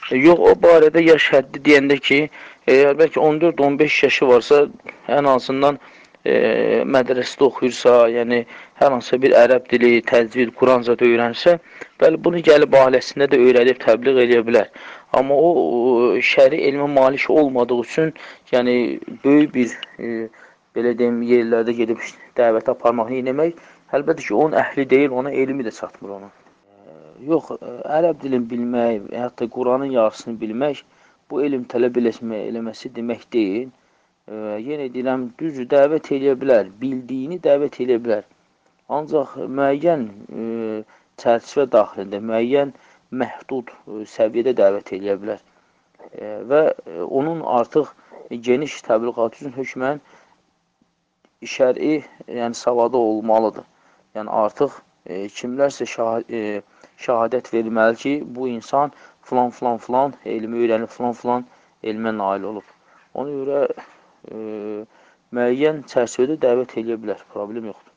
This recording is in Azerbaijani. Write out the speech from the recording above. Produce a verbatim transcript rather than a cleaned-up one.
Yox, o barədə yaş həddi deyəndə ki, eğer bəlkə on dörd on beş yaşı varsa, ən azından e, mədrəsədə oxuyursa, yəni hər hansısa bir ərəb dili, təcvid, Quran zad öyrənsə, bəli, bunu gəlib ailəsində də öyrədib təbliğ edə bilər. Amma o, o şəri elmə malik olmadığı üçün, yəni böyük bir e, belə deyim, yerlərdə gedib dəvət aparmaq, eləmək, əlbəttə ki, onun əhli deyil, ona elmi də çatmır ona. Yox, ərəb dilini bilmək və hətta Quranın yarısını bilmək bu elm tələb eləmə, eləməsi demək deyil. E, yenə deyirəm, düzdür, dəvət eləyə bilər, bildiyini dəvət eləyə bilər. Ancaq müəyyən e, çərçivə daxilində, müəyyən məhdud e, səviyyədə dəvət eləyə bilər. E, və e, onun artıq geniş təbliğatı üçün hökmən şəri, yəni savadı olmalıdır. Yəni artıq e, kimlərsə şah, e, şəhadət verməli ki, bu insan filan filan filan elmi öyrənib, filan filan elmə nail olub. Ona görə e, müəyyən çərçivədə dəvət eləyə bilər, problem yoxdur.